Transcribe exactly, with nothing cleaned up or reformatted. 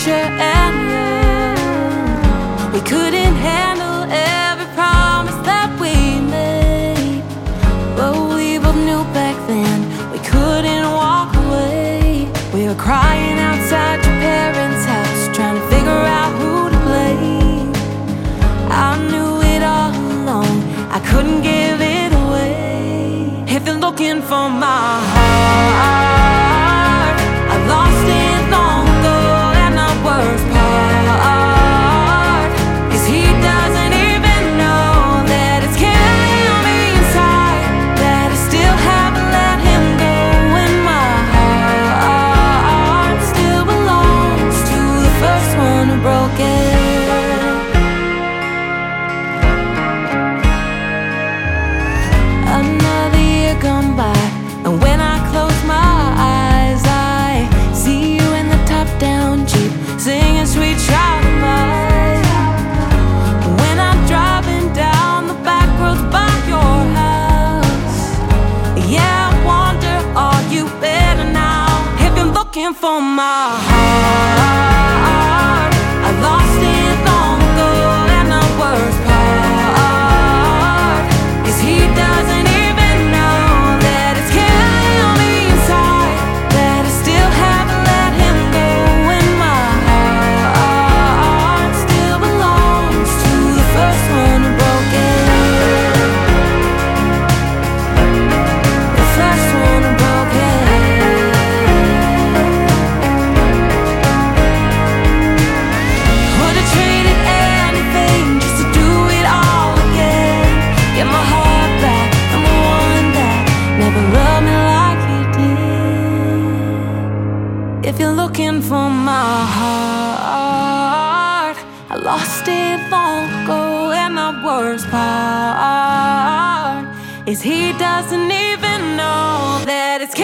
future and young. We couldn't handle every promise that we made, but we both knew back then we couldn't walk away. We were crying outside your parents' house, trying to figure out who to blame. I knew it all along, I couldn't give it away. If you're looking for my heart, I lost it long ago. And the worst part is he doesn't even know that it's killing me inside, that I still haven't let him go. And my heart still belongs to the first one who broke it. Another year gone by, and when I close my eyes, I see you in the top-down Jeep, singing Sweet Child of Mine. When I'm driving down the back roads by your house, yeah, I wonder, are you better now? If you're looking for my heart, I lost it long ago. And the worst part is he doesn't even know that it's killing me inside, that I still haven't let him go. And my heart still belongs to the first one who broke it. The first one who broke it. Would've traded anything just to do it all again. Get my heart back from the one that never loved me like you did. If you're looking for my heart, I lost it long ago. And the worst part is he doesn't even know that it's